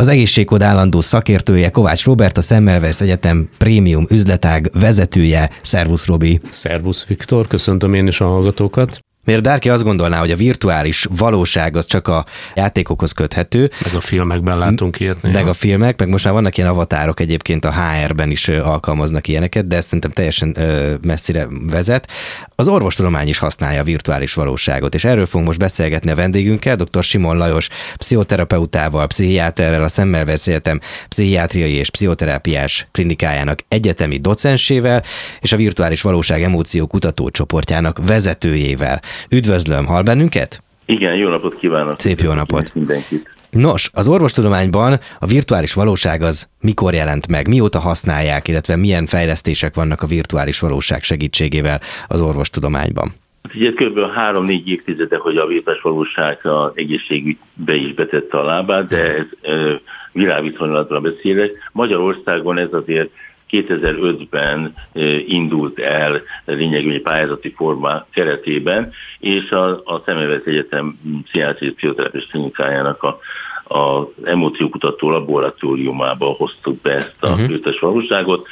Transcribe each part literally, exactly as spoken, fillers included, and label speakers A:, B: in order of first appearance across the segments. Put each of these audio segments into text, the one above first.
A: Az egészségkód állandó szakértője Kovács Róbert, a Semmelweis Egyetem prémium üzletág vezetője. Szervusz, Robi!
B: Szervusz, Viktor! Köszöntöm én is a hallgatókat!
A: Miért bárki azt gondolná, hogy a virtuális valóság az csak a játékokhoz köthető.
B: Meg a filmekben látunk ilyet néha.
A: Meg a filmek, meg most már vannak ilyen avatárok, egyébként a há er-ben is alkalmaznak ilyeneket, de ez szerintem teljesen messzire vezet. Az orvostudomány is használja a virtuális valóságot, és erről fogunk most beszélgetni a vendégünkkel, dr. Simon Lajos pszichoterapeutával, pszichiáterrel, a Semmelweis Egyetem pszichiátriai és pszichoterápiás klinikájának egyetemi docensével, és a virtuális valóság emóció kutatócsoportjának vezetőjével. Üdvözlöm, hall bennünket?
C: Igen, jó napot kívánok!
A: Szép jó napot!
C: Mindenkit!
A: Nos, az orvostudományban a virtuális valóság az mikor jelent meg, mióta használják, illetve milyen fejlesztések vannak a virtuális valóság segítségével az orvostudományban?
C: Ugye kb. három-négy évtizede, hogy a virtuális valóság az egészségügybe is betette a lábát, de ez világviszonylatban beszélek. Magyarországon ez azért kétezer-ötben indult el lényegében egy pályázati formá keretében, és a, a Semmelweis Egyetem pszichiátriai és pszichoterápiás klinikájának a, a emóciókutató laboratóriumába hoztuk be ezt a uh-huh. virtuális valóságot.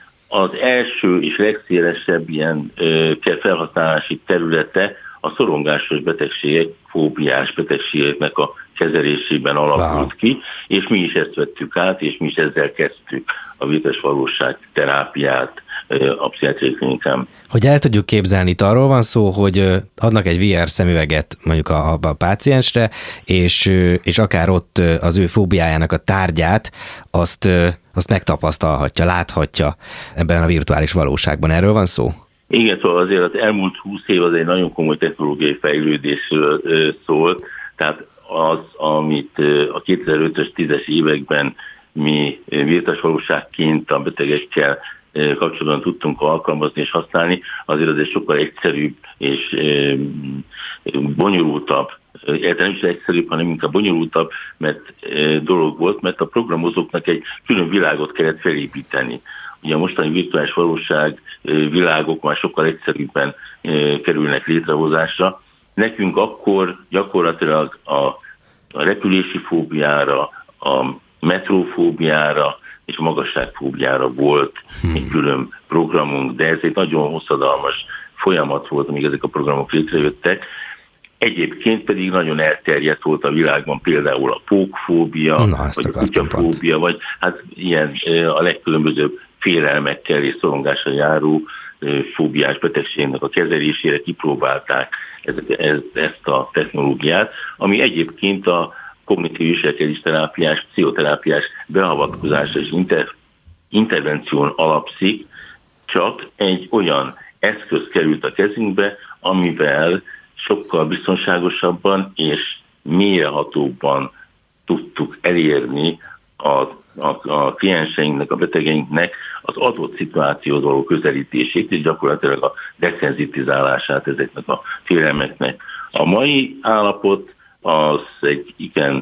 C: Az első és legszélesebb ilyen ö, felhasználási területe a szorongásos betegségek, fóbiás betegségeknek a kezelésében alakult wow. ki, és mi is ezt vettük át, és mi is ezzel kezdtük a virtuális valóság terápiát a pszichiátriai klinikán.
A: Hogy el tudjuk képzelni, itt arról van szó, hogy adnak egy vé er szemüveget mondjuk a, a páciensre, és, és akár ott az ő fóbiájának a tárgyát, azt, azt megtapasztalhatja, láthatja ebben a virtuális valóságban. Erről van szó?
C: Igen, szóval azért az elmúlt húsz év az egy nagyon komoly technológiai fejlődésről szólt, tehát az, amit a kétezer-ötös, tízes években mi virtuális valóságként a betegekkel kapcsolatban tudtunk alkalmazni és használni, azért az egy sokkal egyszerűbb és bonyolultabb, érte nem is egyszerűbb, hanem inkább bonyolultabb, mert dolog volt, mert a programozóknak egy külön világot kellett felépíteni. Ugye a mostani virtuális valóság világok már sokkal egyszerűbben kerülnek létrehozásra. Nekünk akkor gyakorlatilag a, a repülési fóbiára, a metrófóbiára és a magasságfóbiára volt hmm. egy külön programunk, de ez egy nagyon hosszadalmas folyamat volt, amíg ezek a programok létrejöttek. Egyébként pedig nagyon elterjedt volt a világban például a pókfóbia, Na, vagy a kutyafóbia, vagy hát ilyen a legkülönbözőbb félelmekkel és szorongással járó fóbiás betegségnek a kezelésére kipróbálták ezt a technológiát, ami egyébként a kognitív viselkedés terápiás, pszichoterápiás beavatkozásra és inter, intervención alapszik, csak egy olyan eszköz került a kezünkbe, amivel sokkal biztonságosabban és mélyrehatóbban tudtuk elérni a, a, a klienseinknek, a betegeinknek az adott szituációhoz való közelítését, és gyakorlatilag a deszenzitizálását ezeknek a félelmeknek. A mai állapot az egy igen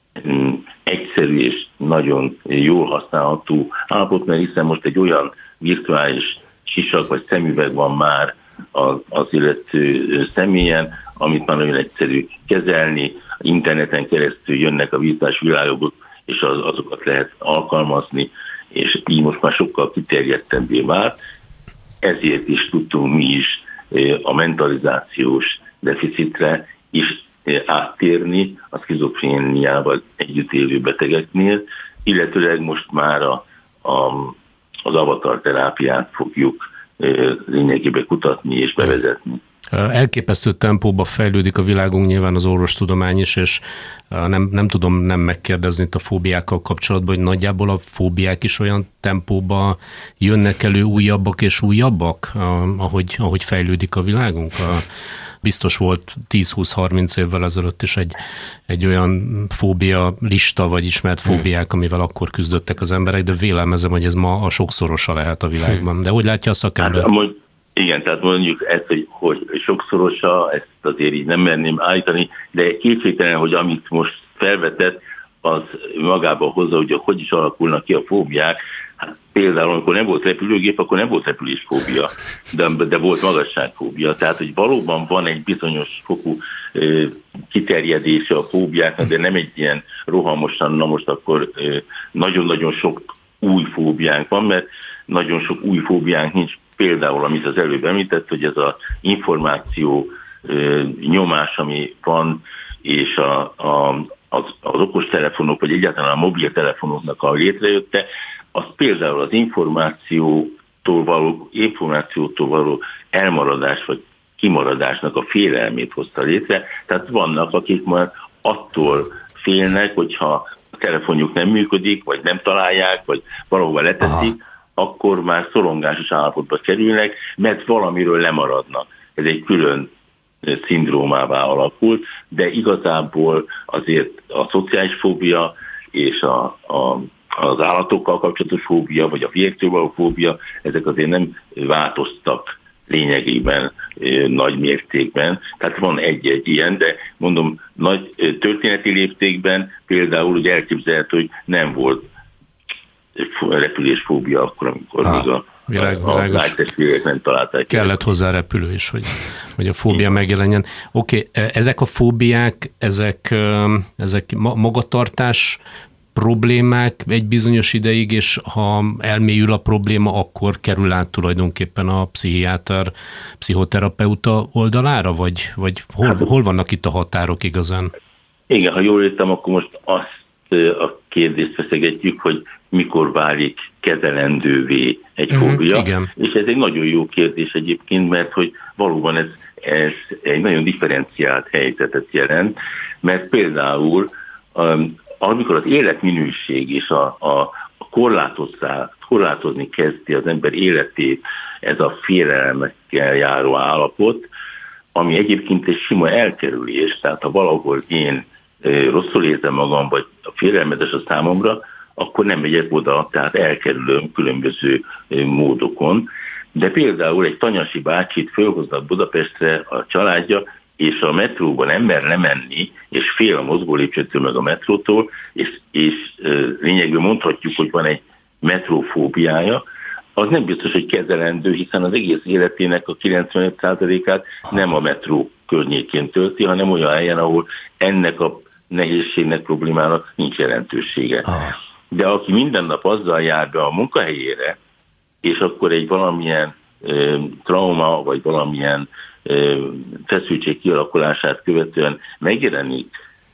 C: egyszerű és nagyon jól használható állapot, mert hiszen most egy olyan virtuális sisak vagy szemüveg van már az illető személyen, amit már nagyon egyszerű kezelni, interneten keresztül jönnek a virtuális világok, és az, azokat lehet alkalmazni, és így most már sokkal kiterjedtebbé vált. Ezért is tudtunk mi is a mentalizációs deficitre is áttérni a szkizofréniával együtt élő betegeknél, illetőleg most már a, a, az avatar terápiát fogjuk lényegében kutatni és bevezetni.
B: Elképesztő tempóba fejlődik a világunk, nyilván az orvostudomány is, és nem, nem tudom nem megkérdezni itt a fóbiákkal kapcsolatban, hogy nagyjából a fóbiák is olyan tempóba jönnek elő újabbak és újabbak, ahogy, ahogy fejlődik a világunk. Biztos volt tíz-húsz-harminc évvel ezelőtt is egy, egy olyan fóbia lista, vagy ismert fóbiák, amivel akkor küzdöttek az emberek, de vélelmezem, hogy ez ma a sokszorosa lehet a világban. De hogy látja a szakember?
C: Hát, amúgy, igen, tehát mondjuk ezt, hogy, hogy sokszorosa, ezt azért így nem merném állítani, de kétségtelen, hogy amit most felvetett, az magába hozza, hogy hogy is alakulnak ki a fóbiák. Hát például, amikor nem volt repülőgép, akkor nem volt repülésfóbia, de, de volt magasságfóbia. Tehát, hogy valóban van egy bizonyos fokú e, kiterjedése a fóbiáknak, de nem egy ilyen rohamosan, na most akkor e, nagyon-nagyon sok új fóbiánk van, mert nagyon sok új fóbiánk nincs. Például, amit az előbb említett, hogy ez az információ e, nyomás, ami van, és a, a, az, az okostelefonok, vagy egyáltalán a mobiltelefonoknak a létrejötte, az például az információtól való, információtól való elmaradás, vagy kimaradásnak a félelmét hozta létre. Tehát vannak, akik már attól félnek, hogyha a telefonjuk nem működik, vagy nem találják, vagy valahova leteszik, aha, akkor már szorongásos állapotba kerülnek, mert valamiről lemaradnak. Ez egy külön szindrómává alakult, de igazából azért a szociális fóbia és a, a az állatokkal kapcsolatos fóbia, vagy a vértől való fóbia, ezek azért nem változtak lényegében, nagy mértékben. Tehát van egy-egy ilyen, de mondom, nagy történeti léptékben például ugye elképzelhető, hogy nem volt repülésfóbia akkor, amikor ah, még a, világ, a, a lájtestvérek nem találták.
B: Kellett hozzá repülő is, hogy, hogy a fóbia igen, megjelenjen. Oké, okay, ezek a fóbiák, ezek, ezek magatartás problémák egy bizonyos ideig, és ha elmélyül a probléma, akkor kerül át tulajdonképpen a pszichiáter, pszichoterapeuta oldalára, vagy, vagy hol, hát, hol vannak itt a határok igazán?
C: Igen, ha jól értem, akkor most azt a kérdést feszegetjük, hogy mikor válik kezelendővé egy mm, fóbia. Igen. És ez egy nagyon jó kérdés egyébként, mert hogy valóban ez, ez egy nagyon differenciált helyzetet jelent, mert például um, amikor az életminőség és a, a korlátozni kezdi az ember életét ez a félelmekkel járó állapot, ami egyébként egy sima elkerülés, tehát ha valahol én rosszul érzem magam, vagy a félelmetes a számomra, akkor nem megyek oda, tehát elkerülöm különböző módokon. De például egy tanyasi bácsit fölhoznak Budapestre a családja, és a metróban nem mer lemenni, és fél a mozgólépcsőtől meg a metrótól, és, és lényegben mondhatjuk, hogy van egy metrófóbiája, az nem biztos, hogy kezelendő, hiszen az egész életének a kilencvenöt százalékát nem a metró környékén tölti, hanem olyan helyen, ahol ennek a nehézségnek, problémának nincs jelentősége. De aki minden nap azzal jár be a munkahelyére, és akkor egy valamilyen e, trauma, vagy valamilyen e, feszültség kialakulását követően megjelenik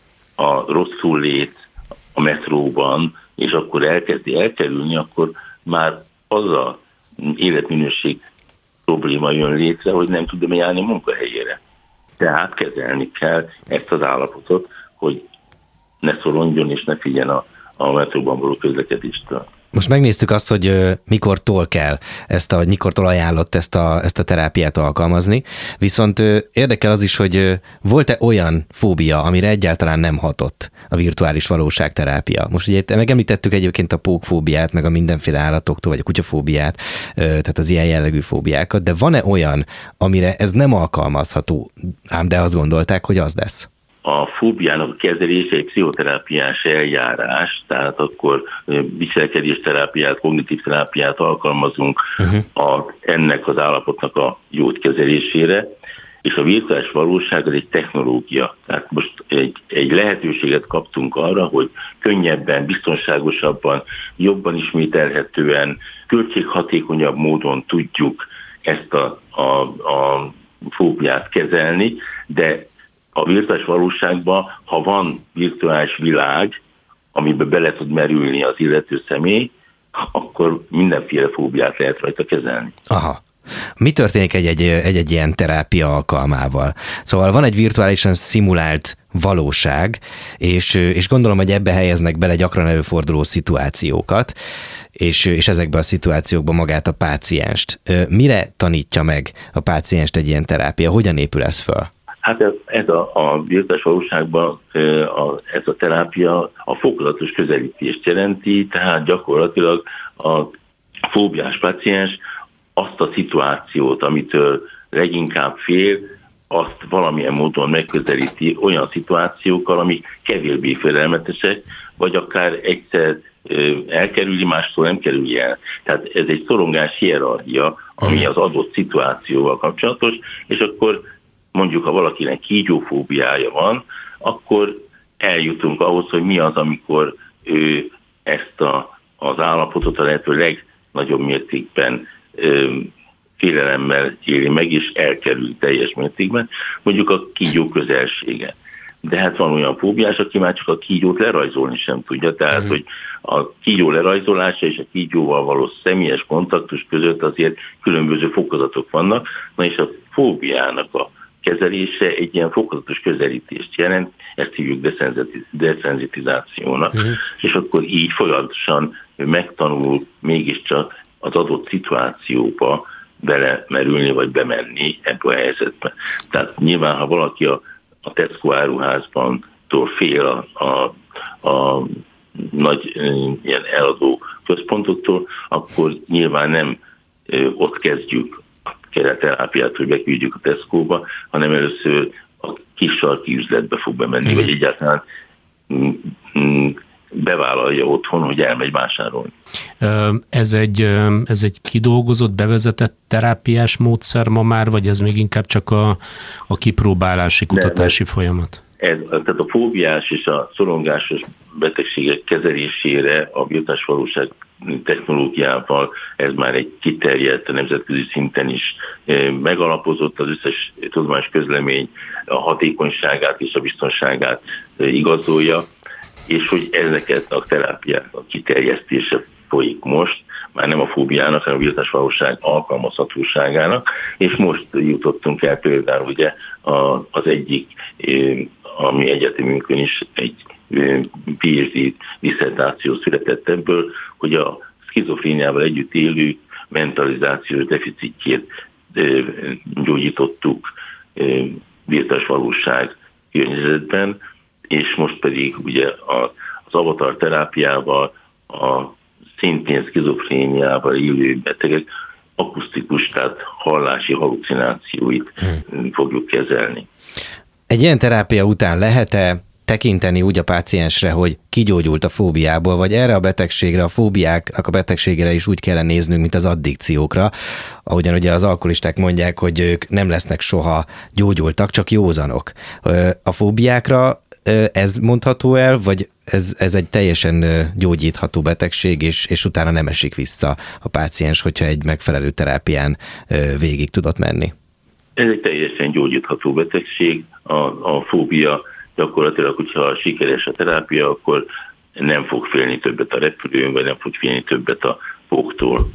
C: a rosszul lét a metróban, és akkor elkezdi elkerülni, akkor már az a életminőség probléma jön létre, hogy nem tudom járni a munkahelyére. Tehát kezelni kell ezt az állapotot, hogy ne szorongjon és ne figyeljen a, a metróban való közlekedéstől.
A: Most megnéztük azt, hogy mikortól kell ezt a, vagy mikortól ajánlott ezt a, ezt a terápiát alkalmazni, viszont érdekel az is, hogy volt-e olyan fóbia, amire egyáltalán nem hatott a virtuális valóság terápia. Most ugye megemlítettük egyébként a pókfóbiát, meg a mindenféle állatoktól, vagy a kutyafóbiát, tehát az ilyen jellegű fóbiákat, de van-e olyan, amire ez nem alkalmazható, ám de azt gondolták, hogy az lesz?
C: A fóbiának a kezelése egy pszichoterápiás eljárás, tehát akkor viselkedésterápiát, kognitív terápiát alkalmazunk uh-huh. a, ennek az állapotnak a jótkezelésére, és a virtuális valóság az egy technológia. Tehát most egy, egy lehetőséget kaptunk arra, hogy könnyebben, biztonságosabban, jobban ismételhetően, költséghatékonyabb módon tudjuk ezt a, a, a fóbiát kezelni, de a virtuális valóságban, ha van virtuális világ, amiben bele tud merülni az illető személy, akkor mindenféle fóbiát lehet rajta kezelni.
A: Aha. Mi történik egy-egy, egy-egy ilyen terápia alkalmával? Szóval van egy virtuálisan szimulált valóság, és, és gondolom, hogy ebbe helyeznek bele gyakran előforduló szituációkat, és, és ezekben a szituációkban magát a pácienst. Mire tanítja meg a pácienst egy ilyen terápia? Hogyan épül ez föl?
C: Hát ez, ez a, a virtuális valóságban a, ez a terápia a fokozatos közelítést jelenti, tehát gyakorlatilag a fóbiás páciens azt a szituációt, amitől leginkább fél, azt valamilyen módon megközelíti olyan szituációkkal, amik kevésbé félelmetesek, vagy akár egyszer elkerüli, mástól nem kerüli el. Tehát ez egy szorongás hierarchia, ami az adott szituációval kapcsolatos, és akkor mondjuk, ha valakinek kígyófóbiája van, akkor eljutunk ahhoz, hogy mi az, amikor ő ezt a, az állapotot a lehető legnagyobb mértékben ö, félelemmel éli meg, és elkerül teljes mértékben, mondjuk a kígyó közelsége. De hát van olyan fóbiás, aki már csak a kígyót lerajzolni sem tudja, tehát, uh-huh. hogy a kígyó lerajzolása és a kígyóval való személyes kontaktus között azért különböző fokozatok vannak, na és a fóbiának a kezelése egy ilyen fokozatos közelítést jelent, ezt hívjuk deszenzitizációnak, uh-huh. és akkor így folyamatosan megtanul mégiscsak az adott szituációba belemerülni, vagy bemenni ebbe a helyzetbe. Tehát nyilván, ha valaki a, a Tesco áruházban fél a, a, a nagy ilyen eladó központoktól, akkor nyilván nem ö, ott kezdjük a kereterápiát, hogy beküldjük a Tesco-ba, hanem először a kis sarki üzletbe fog bemenni, mm. vagy egyáltalán mm, mm, bevállalja otthon, hogy elmegy vásárolni.
B: Ez egy, ez egy kidolgozott, bevezetett terápiás módszer ma már, vagy ez még inkább csak a, a kipróbálási, kutatási De, folyamat?
C: Ez, tehát a fóbiás és a szorongásos betegségek kezelésére a virtuális valóság technológiával ez már egy kiterjedt, nemzetközi szinten is megalapozott, az összes tudományos közlemény a hatékonyságát és a biztonságát igazolja, és hogy ezeket a terápiák a kiterjesztése folyik most, már nem a fóbiának, hanem a virtuális valóság alkalmazhatóságának, és most jutottunk el például ugye az egyik, ami egyetemünkön is egy pé há dé disszertáció született ebből, hogy a szkizofréniával együtt élők mentalizációs deficitjét gyógyítottuk virtuális valóság környezetben, és most pedig ugye az avatar terápiával a szintén szkizofréniával élő betegek akusztikus, tehát hallási halucinációit hmm. fogjuk kezelni.
A: Egy ilyen terápia után lehet-e tekinteni úgy a páciensre, hogy kigyógyult a fóbiából, vagy erre a betegségre, a fóbiáknak a betegségére is úgy kellene néznünk, mint az addikciókra, ahogyan ugye az alkoholisták mondják, hogy ők nem lesznek soha gyógyultak, csak józanok. A fóbiákra ez mondható el, vagy ez, ez egy teljesen gyógyítható betegség, és, és utána nem esik vissza a páciens, hogyha egy megfelelő terápián végig tudott menni?
C: Ez egy teljesen gyógyítható betegség. A, a fóbia gyakorlatilag, hogyha sikeres a terápia, akkor nem fog félni többet a repülőn, vagy nem fog félni többet a póktól.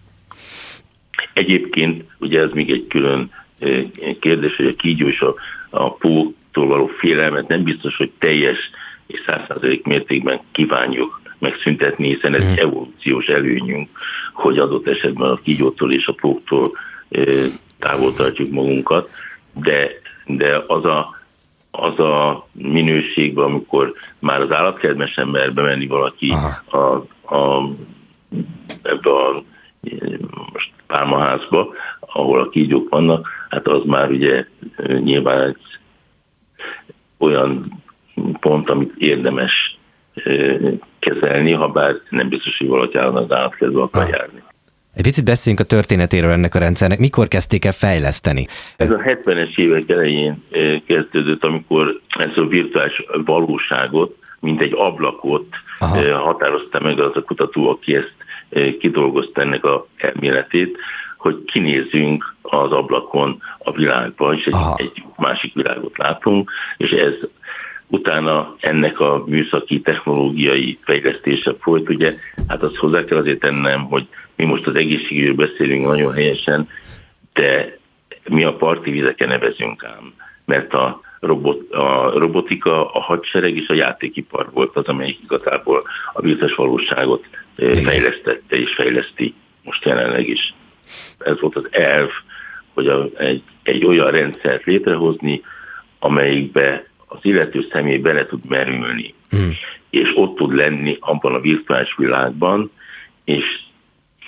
C: Egyébként ugye ez még egy külön kérdés, hogy a kígyó és a, a póktól való félelmet nem biztos, hogy teljes és száz százalék mértékben kívánjuk megszüntetni, hiszen ez egy evolúciós előnyünk, hogy adott esetben a kígyótól és a póktól távol tartjuk magunkat, de, de az a az a minőségben, amikor már az állatkertben sem mer bemenni valaki a, a, ebbe a most pálmaházba, ahol a kígyók vannak, hát az már ugye nyilván egy olyan pont, amit érdemes kezelni, ha bár nem biztos, hogy valaki állandóan az állatkertbe akar járni.
A: Egy picit beszéljünk a történetéről ennek a rendszernek. Mikor kezdték el fejleszteni?
C: Ez a hetvenes évek elején kezdődött, amikor ezt a virtuális valóságot, mint egy ablakot Aha. határozta meg az a kutató, aki ezt kidolgozta ennek a elméletét, hogy kinézzünk az ablakon a világba, és egy, egy másik világot látunk, és ez utána ennek a műszaki technológiai fejlesztése folyt, ugye, hát azt hozzá kell azért tennem, hogy mi most az egészségügyről beszélünk nagyon helyesen, de mi a parti vizeken nevezünk ám, mert a, robot, a robotika, a hadsereg és a játékipar volt az, amelyik igazából a virtuális valóságot fejlesztette és fejleszti most jelenleg is. Ez volt az elv, hogy a, egy, egy olyan rendszert létrehozni, amelyikbe az illető személy bele tud merülni, mm. és ott tud lenni abban a virtuális világban, és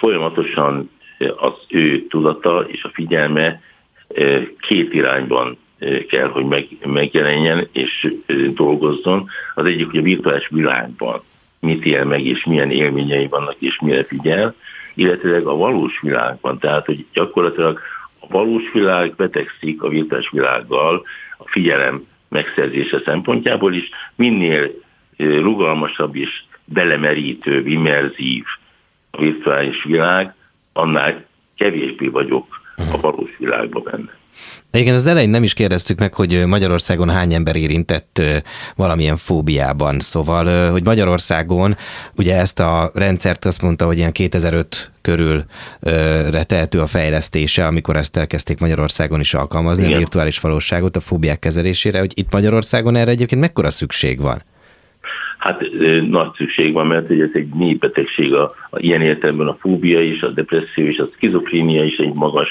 C: folyamatosan az ő tudata és a figyelme két irányban kell, hogy meg, megjelenjen és dolgozzon. Az egyik, hogy a virtuális világban mit él meg, és milyen élményei vannak, és mire figyel, illetve a valós világban, tehát, hogy gyakorlatilag a valós világ betegszik a virtuális világgal a figyelem megszerzése szempontjából is, minél rugalmasabb és belemerítőbb, immerzív a virtuális világ, annál kevésbé vagyok a valós világban benne.
A: Igen, az elején nem is kérdeztük meg, hogy Magyarországon hány ember érintett valamilyen fóbiában. Szóval, hogy Magyarországon ugye ezt a rendszert azt mondta, hogy ilyen kétezer-öt körülre tehető a fejlesztése, amikor ezt elkezdték Magyarországon is alkalmazni, igen, a virtuális valóságot a fóbiák kezelésére, hogy itt Magyarországon erre egyébként mekkora szükség van?
C: Hát nagy szükség van, mert ez egy népbetegség, a, a ilyen értelemben a fóbia is, a depresszió és a szkizofrénia is egy magas,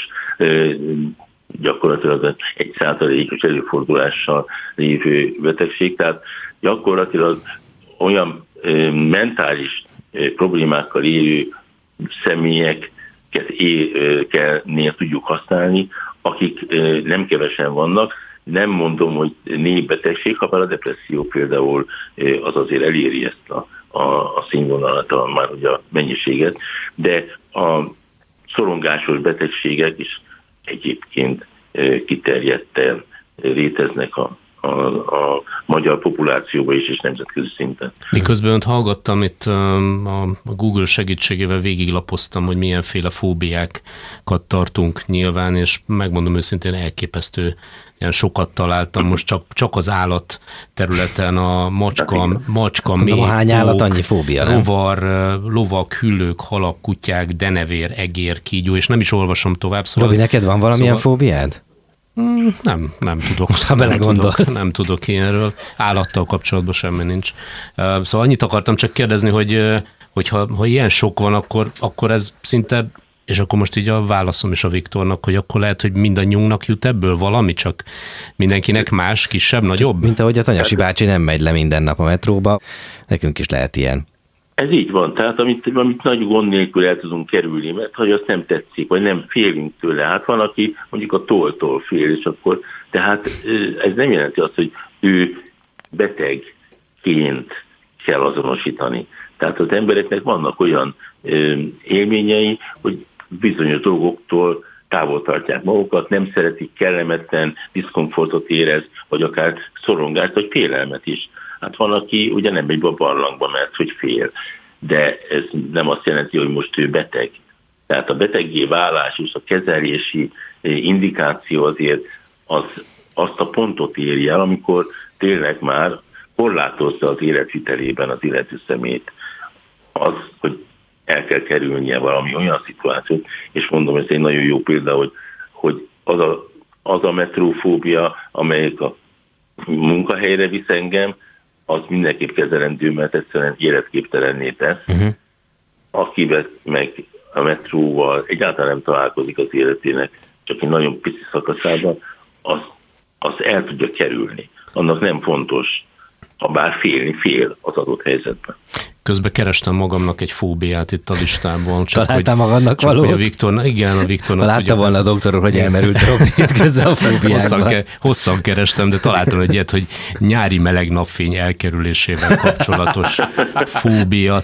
C: gyakorlatilag egy százalékos előfordulással lévő betegség, tehát gyakorlatilag olyan mentális problémákkal élő személyeket élnél tudjuk használni, akik nem kevesen vannak. Nem mondom, hogy népbetegség, ha a depresszió például az azért eléri ezt a, a, a színvonalat, a, már ugye a mennyiséget, de a szorongásos betegségek is egyébként kiterjedten léteznek a, a, a magyar populációban is, és nemzetközi szinten.
B: Miközben önt hallgattam, itt a Google segítségével végiglapoztam, hogy milyenféle fóbiákat tartunk nyilván, és megmondom őszintén, elképesztő, ilyen sokat találtam. Most csak, csak az állat területen a macska, macska méh,
A: hány állat, annyi fóbia, nem?
B: Rovar, lovak, hüllők, halak, kutyák, denevér, egér, kígyó, és nem is olvasom tovább. Szóval,
A: Robi, neked van valamilyen szóval... fóbiád?
B: Nem, nem tudok.
A: Ha
B: nem
A: tudok,
B: nem tudok ilyenről. Állattal kapcsolatban semmi nincs. Szóval annyit akartam csak kérdezni, hogy, hogy ha, ha ilyen sok van, akkor, akkor ez szinte, és akkor most így a válaszom is a Viktornak, hogy akkor lehet, hogy mindannyiunknak jut ebből valami, csak mindenkinek más, kisebb, nagyobb.
A: Mint ahogy a Tanyasi bácsi nem megy le minden nap a metróba, nekünk is lehet ilyen.
C: Ez így van, tehát amit, amit nagy gond nélkül el tudunk kerülni, mert ha azt nem tetszik, vagy nem félünk tőle. Hát van, aki mondjuk a tolltól fél, és akkor, tehát ez nem jelenti azt, hogy ő betegként kell azonosítani. Tehát az embereknek vannak olyan élményei, hogy bizonyos dolgoktól távol tartják magukat, nem szeretik, kellemetlen diszkomfortot érez, vagy akár szorongást, vagy félelmet is. Hát van, aki ugye nem megy be a barlangba, mert hogy fél, de ez nem azt jelenti, hogy most ő beteg. Tehát a beteggé válás és a kezelési indikáció azért az, azt a pontot éri el, amikor tényleg már korlátozza az életvitelében az illető szemét. Az, hogy el kell kerülnie valami olyan szituációt, és mondom, ez egy nagyon jó példa, hogy, hogy az, a, az a metrófóbia, amelyik a munkahelyre visz engem, az mindenképp kezelendő, mert egyszerűen életképtelenné tesz. Uh-huh. Akivel meg a metróval egyáltalán nem találkozik az életének, csak egy nagyon pici szakaszában, az, az el tudja kerülni. Annak nem fontos, ha bár félni fél az adott helyzetben.
B: Közben kerestem magamnak egy fóbiát itt a listában.
A: Csak találtam magadnak
B: csak
A: valót?
B: A Viktor, igen, a Viktornak.
A: Látta volna a doktor, hogy elmerült Robit közben a fóbiákban.
B: Hosszan, ke, hosszan kerestem, de találtam egy ilyet, hogy nyári meleg napfény elkerülésével kapcsolatos fóbia,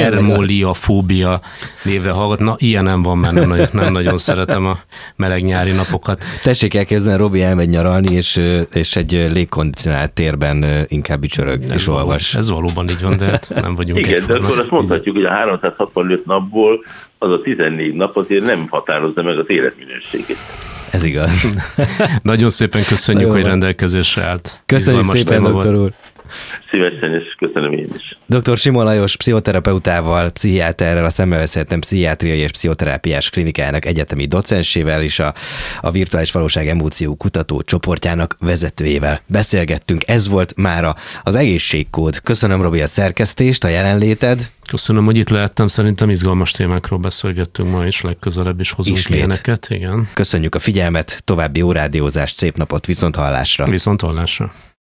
B: termoliafóbia névre hallgat. Na, ilyen nem van, mert nem nagyon, nem nagyon szeretem a meleg nyári napokat.
A: Tessék elképzelni, Robi elmegy nyaralni, és, és egy légkondicionált térben inkább bicsörög és
B: való,
A: olvas.
B: Ez valóban így van, de hát nem vagyunk.
C: Igen, de akkor azt mondhatjuk, hogy a háromszázhatvanöt napból az a tizennégy nap azért nem határozza meg az életminőségét.
A: Ez igaz.
B: Nagyon szépen köszönjük, Jó, hogy rendelkezésre állt.
A: Köszönjük szépen, doktor úr.
C: Szívesen, és köszönöm én is.
A: doktor Simon Lajos pszichoterapeutával, pszichiáterrel, a Szemmelweis Pszichiátriai és Pszichoterápiás Klinikájának egyetemi docensével és a, a Virtuális Valóság Emóció Kutató csoportjának vezetőjével beszélgettünk. Ez volt mára az Egészségkód. Köszönöm, Robi, a szerkesztést, a jelenléted.
B: Köszönöm, hogy itt lehettem. Szerintem izgalmas témákról beszélgettünk ma, és legközelebb is hozunk Ismét. ilyeneket. Igen.
A: Köszönjük a figyelmet, további jó rádiózást, szép napot, viszont hallásra.
B: Viszont hallásra.